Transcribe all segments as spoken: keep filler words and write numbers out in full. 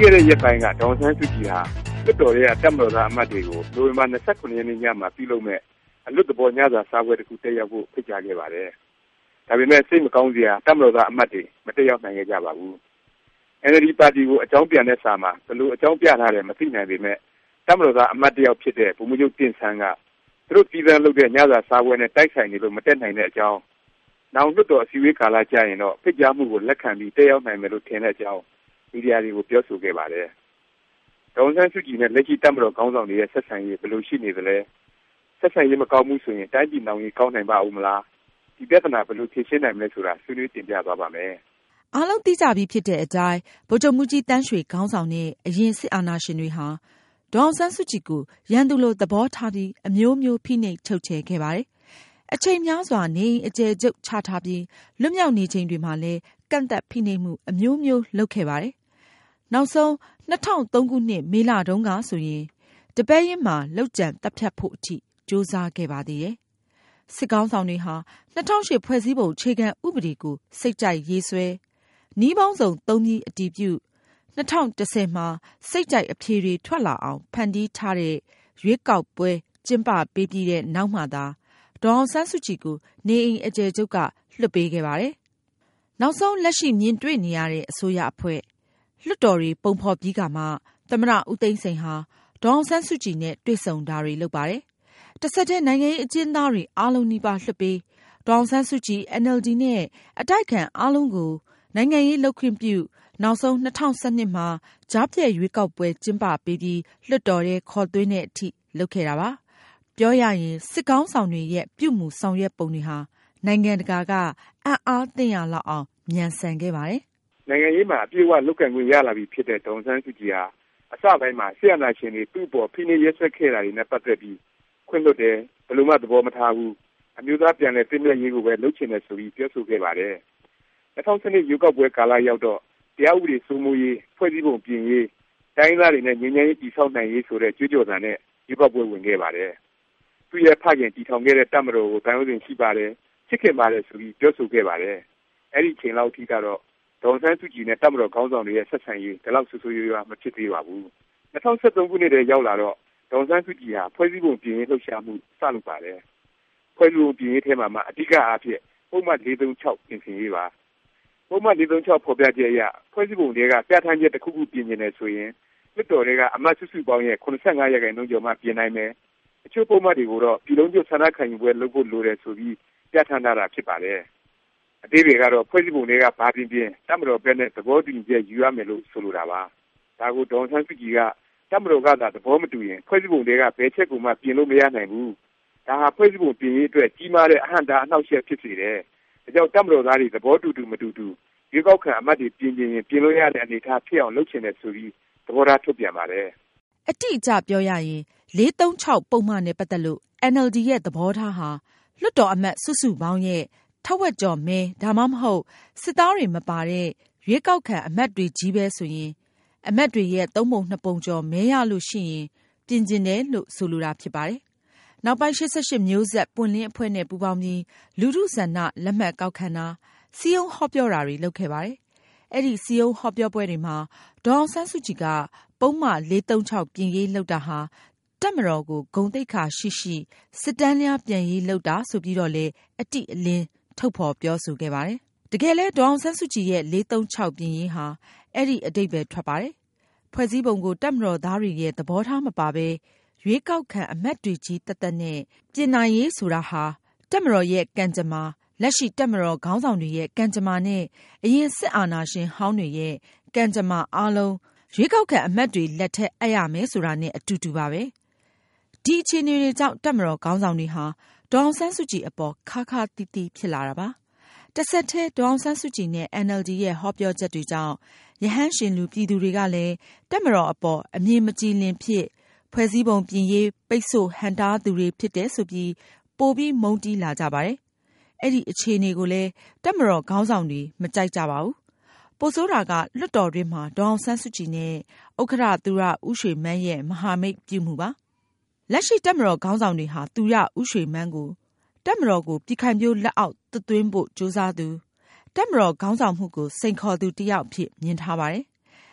ခဲ့တဲ့ရက်ပိုင်းကဒေါ်အောင်ဆန်းစုကြည်ဟာလွှတ်တော်ရဲ့တပ်မတော်သားအမတ်တွေကိုနိုဝင်ဘာ၂၇ရက်နေ့ညမှာပြုလုပ်မဲ့အလွတ်သဘောညစာစားပွဲတစ်ခုတက်ရောက်ဖို့ဖိတ်ကြားခဲ့ပါတယ်။ဒါပေမဲ့စိတ်မကောင်းစရာတပ်မတော်သားအမတ်တွေမတက်ရောက်နိုင်ခဲ့ကြပါဘူး။ အန် အယ်လ် ဒီ ပါတီကိုအကြောင်းပြန်တဲ့စာမှာဘယ်လိုအကြောင်းပြထားတယ်မသိနိုင်ပေမဲ့တပ်မတော်သားအမတ်တယောက်ဖြစ်တဲ့ဗိုလ်မှူးချုပ်တင့်ဆန်းကသူတို့ပြည်သူလုပ်တဲ့ညစာစားပွဲနဲ့တိုက်ဆိုင်နေလို့မတက်နိုင်တဲ့အကြောင်းနောက်လွှတ်တော်အစည်းအဝေးကာလကြာရင်တော့ဖိတ်ကြားမှုကိုလက်ခံပြီးတက်ရောက်နိုင်မယ်လို့ထင်တဲ့အကြောင်းမီဒီယာတွေကိုပြောဆိုခဲ့ပါတယ်။ဒေါ်အောင်ဆန်းစုကြည်နဲ့လက်ရှိတပ်မတော်ခေါင်းဆောင်တွေရဲ့ဆက်ဆံရေးဘယ်လိုရှိနေသလဲဆက်ဆံရေးမကောင်းမှုဆိုရင်တိုင်းပြည်နောင်ရေးကောင်းနိုင်ပါဦးမလားဒီပြဿနာဘယ်လိုဖြေရှင်းနိုင်မလဲဆိုတာဆွေးနွေးတင်ပြသွားပါမယ်။အားလုံးသိကြပြီးဖြစ်တဲ့အတိုင်းဗိုလ်ချုပ်မှူးကြီးတန်းရွှေခေါင်းဆောင်တဲ့အရင်စစ်အာဏာရှင်တွေဟာဒေါ်အောင်ဆန်းစုကြည်ကိုရန်သူလိုသဘောထားပြီးအမျိုးမျိုးဖိနှိပ်ချုပ်ချယ်ခဲ့ပါတယ်။အချိန်များစွာနေအကျယ်ချုပ်ချထားပြီးလွတ်မြောက်နေချိန်တွေမှာလည်းကန့်သက်ဖိနှိပ်မှုအမျိုးမျိုးလုပ်ခဲ့ပါတယ်။နောက်ဆုံး၂၀၀၃ခုနှစ်မေလတုန်းကဆိုရင်တပည့်ရင်မှာလောက်ကျန်တပ်ဖြတ်ဖို့အထိကြိုးစားခဲ့ပါသေးတယ်။စစ်ကောင်းဆောင်တွေဟာ၂၀၀၈ဖွဲ့စည်းပုံအခြေခံဥပဒေကိုစိတ်ကြိုက်ရေးဆွဲနီးပေါင်းစုံသုံးပြီးအတည်ပြု၂၀၁၀မှာစိတ်ကြိုက်အဖြေတွေထွက်လာအောင်ဖန်တီးထားတဲ့ရွေးကောက်ပွဲကျင်းပပေးပြီးတဲ့နောက်မှသာဒေါ်အောင်ဆန်းစုကြည်ကိုနေအိမ်အကျယ်ချုပ်ကလွှတ်ပေးခဲ့ပါတယ်။နောက်ဆုံးလက်ရှိမြင်တွေ့နေရတဲ့အစိုးရအဖွဲ့လွှတ်တော်တွေပုံဖော်ပြီးကမှသမ္မတဦးသိန်းစိန်ဟာဒေါ်အောင်ဆန်းစုကြည်နဲ့တွေ့ဆုံတာတွေလုပ်ပါတယ်။တစ်ဆက်တည်းနိုင်ငံရေးအကျဉ်းသားတွေအားလုံးနီးပါးလွှတ်ပေးဒေါ်အောင်ဆန်းစုကြည် အန် အယ်လ် ဒီ နဲ့အတိုက်ခံအားလုံးကိုနိုင်ငံရေးလုပ်ခွင့်ပြုနောက်ဆုံး၂၀၁၂မှာကြားဖြတ်ရွေးကောက်ပွဲကျင်းပပေးပြီးလွှတ်တော်ထဲခေါ်သွင်းတဲ့အထိလုပ်ခဲ့တာပါ။ပြောရရင်စစ်ကောင်းဆောင်တွေရဲ့ပြုမှုဆောင်ရွက်ပုံတွေဟာနိုင်ငံတကာကအံ့အားသင့်ရလောက်အောင်မြန်ဆန်ခဲ့ပါတယ်။နိုင်ငံရေးမှာအပြည့်အဝလုပ်ကိုင်ခွင့်ရလာပြီဖြစ်တဲ့ဒေါ်အောင်ဆန်းစုကြည်ဟာအစပိုင်းမှာဆီယနာရှင်တွေသူ့ပေါ်ဖိနှိပ်ရက်စက်ခဲ့တာတွေနဲ့ပတ်သက်ပြီးခွင့်လွှတ်တယ်ဘယ်လိုမှသဘောမထားဘူးအမျိုးသားပြန်လည်သိမြတ်ရေးကိုပဲလုပ်ချင်တယ်ဆိုပြီးပြောဆိုခဲ့ပါတယ်။၂၀၁၂ရွေးကောက်ပွဲကာလရောက်တော့တရားဥပဒေစိုးမိုးရေးဖွဲ့စည်းပုံပြင်ရေးတိုင်းသားတွေနဲ့ငြိမ်းချမ်းရေးတည်ဆောက်နိုင်ရေးဆိုတဲ့ကြွေးကြော်သံနဲ့ရွေးကောက်ပွဲဝင်ခဲ့ပါတယ်။သူရဲ့ဖခင်တည်ထောင်ခဲ့တဲ့တပ်မတော်ကိုတိုင်းဥပဒေရှိပါတယ်ချစ်ခင်ပါတယ်ဆိုပြီးပြောဆိုခဲ့ပါတယ်။အဲ့ဒီချိန်လောက်အထိကတော့ဒေါ်အောင်ဆန်းစုကြည်နဲ့တပ်မတော်ခေါင်းဆောင်တွေရဲ့ဆက်ဆံရေးဒီလောက်ဆူဆူရွရွမဖြစ်သေးပါဘူး။၂၀၁၃ခုနှစ်တည်းရောက်လာတော့ဒေါ်အောင်ဆန်းစုကြည်ဟာဖွဲ့စည်းပုံပြင်ရေးလှုပ်ရှားမှုစလုပ်ပါတယ်။ဖွဲ့စည်းပုံပြင်ရေးထဲမှာမှအဓိကအားဖြင့်ပုံမှန်၄၃၆ပြင်ဆင်ရေးပါပုံမှန်၄၃၆ဖော်ပြချက်အရဖွဲ့စည်းပုံတွေကပြဋ္ဌာန်းချက်တစ်ခုခုပြင်နေတယ်ဆိုရင်လွှတ်တော်တွေကအမတ်စုစုပေါင်းရဲ့၇၅ရာခိုင်နှုန်းကျော်မှပြင်နိုင်မယ်အချို့ပုံမှန်တွေကိုတော့ပြည်လုံးကျွတ်ဆန္ဒခံယူပွဲလုပ်ဖို့လိုတယ်ဆိုပြီးပြဋ္ဌာန်းထားတာဖြစ်ပါတယ်အသေးတွေကတော့ဖွဲ့စည်းပုံတွေကဘာပြင်ပြင်တပ်မတော်ဘက်နဲ့သဘောတူညီချက်ယူရမယ်လို့ဆိုလိုတာပါဒါကိုဒေါ်အောင်ဆန်းစုကြည်ကတပ်မတော်ကသာသဘောမတူရင်ဖွဲ့စည်းပုံတွေကဘယ်ချက်ကိုမှပြင်လို့မရနိုင်ဘူးဒါဟာဖွဲ့စည်းပုံပြင်ရေးအတွက်ကြီးမားတဲ့အဟန့်တာအနှောက်အယှက်ဖြစ်စေတယ်ဒါကြောင့်တပ်မတော်သားတွေသဘောတူတူမတူတူရွေးကောက်ခံအမတ်တွေပြင်ပြင်ရင်ပြင်လို့ရတဲ့အနေအထားဖြစ်အောင်လုပ်ချင်တယ်ဆိုပြီးသဘောထားထုတ်ပြန်ပါတယ်။အတိအကျပြောရရင်၄၃၆ပုံမှန်နဲ့ပတ်သက်လို့ အန် အယ်လ် ဒီ ရဲ့သဘောထားဟာလွှတ်တော်အမတ်စုစုပေါင်းရဲ့ထက်ဝက်ကျော်မဲဒါမှမဟုတ်စစ်သားတွေမပါတဲ့ရွေးကောက်ခံအမတ်တွေကြီးပဲဆိုရင်အမတ်တွေရဲ့သုံးပုံနှစ်ပုံကျော်မဲရလို့ရှိရင်ပြင်ကျင်တယ်လို့ဆိုလိုတာဖြစ်ပါတယ်။နောက်ပိုင်း၈၈မျိုးဆက်ပွင့်လင်းအဖွဲ့နဲ့ပူးပေါင်းပြီးလူထုဆန္ဒလက်မှတ်ကောက်ခံတာစီယုံဟောပြောတာတွေလုပ်ခဲ့ပါတယ်။အဲ့ဒီစီယုံဟောပြောပွဲတွေမှာဒေါ်အောင်ဆန်းစုကြည်ကပုံမှန်၄၃၆ပြင်ရေးလုပ်တာဟာတပ်မတော်ကိုဂုဏ်သိက္ခာရှိရှိစစ်တမ်းများပြန်ရေးလုပ်တာဆိုပြီးတော့လေအတိအလင်းထုတ်ဖော်ပြောဆိုခဲ့ပါတယ်။တကယ်လဲဒေါ်အောင်ဆန်းစုကြည်ရဲ့၄၃၆ပြင်ရေးဟာအဲ့ဒီအတိတ်ပဲထွက်ပါတယ်။ဖွဲ့စည်းပုံကိုတပ်မတော်သားတွေရဲ့သဘောထားမပါပဲရွေးကောက်ခံအမတ်တွေကြီးတက်တက်နဲ့ပြင်နိုင်ရေးဆိုတာဟာတပ်မတော်ရဲ့ကံကြမ္မာလက်ရှိတပ်မတော်ခေါင်းဆောင်တွေရဲ့ကံကြမ္မာနဲ့အရင်စစ်အာဏာရှင်ဟောင်းတွေရဲ့ကံကြမ္မာအားလုံးရွေးကောက်ခံအမတ်တွေလက်ထက်အပ်ရမယ်ဆိုတာနဲ့အတူတူပါပဲဒီအခြေအနေတွေကြောင့်တပ်မတော်ခေါင်းဆောင်တွေဟာဒေါ်အောင်ဆန်းစုကြည်အပေါ်ခါခါတီးတီးဖြစ်လာတာပါတစ်ဆက်တည်းဒေါ်အောင်ဆန်းစုကြည်နဲ့ အန် အယ်လ် ဒီ ရဲ့ဟောပြောချက်တွေကြောင့်ရဟန်းရှင်လူပြည်သူတွေကလည်းတပ်မတော်အပေါ်အမြင်မကြည်လင်ဖြစ်ဖွဲ့စည်းပုံပြင်ရေးပိတ်ဆို့ဟန့်တားသူတွေဖြစ်တယ်ဆိုပြီးပိုပြီးမုန်းတီးလာကြပါတယ်အဲ့ဒီအခြေအနေကိုလည်းတပ်မတော်ခေါင်းဆောင်တွေမကြိုက်ကြပါဘူးပိုဆိုးတာကလွှတ်တော်တွင်းမှာဒေါ်အောင်ဆန်းစုကြည်နဲ့ဥက္ကဋ္ဌသူရဦးရွှေမန်းရဲ့မဟာမိတ်ပြုမှုပါလက်ရှိတပ်မတော်ခေါင်းဆောင်တွေဟာသူရဦးရွှေမန်းကိုတပ်မတော်ကိုပြည်ခိုင်ဖြိုးလက်အောက်သွင်းဖို့ကြိုးစားသူတပ်မတော်ခေါင်းဆောင်မှုကိုစိန်ခေါ်သူတစ်ယောက်ဖြစ်မြင်ထားပါတယ်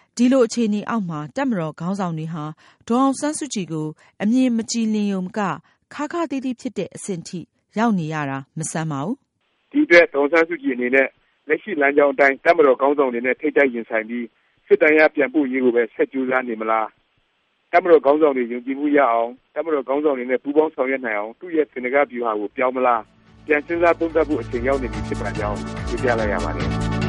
ဒီလိုအခြေအနေအောက်မှာတပ်မတော်ခေါင်းဆောင်တွေဟာဒေါ်အောင်ဆန်းစုကြည်ကိုအမြင်မကြည်လင်ယုံကခါခါသေးသေးဖြစ်တဲ့အဆင့်ထိရောက်နေရတာမဆန်းပါဘူး။ဒီအတွက်ဒေါ်အောင်ဆန်းစုကြည်အနေနဲ့လက်ရှိလမ်းကြောင်းအတိုင်းတပ်မတော်ခေါင်းဆောင်တွေနဲ့ထိပ်တိုက်ရင်ဆိုင်ပြီးစစ်တမ်းရပြန်ပို့ရေးကိုပဲဆက်ကြိုးစားနေမလား။တပ်မတော်ခေါင်းဆောင်တွေယုံကြည်မှုရအောင်တပ်မတော်ခေါင်းဆောင်တွေနဲ့ပူးပေါင်းဆောင်ရွက်နိုင်အောင်သူ့ရဲ့စင်ကားဗျူဟာကိုပြောင်းမလားပြန်စဉ်းစားသုံးသပ်ဖို့အချိန်ရောက်နေပြီဖြစ်ပါကြောင်းပြပြလိုက်ရပါတယ်။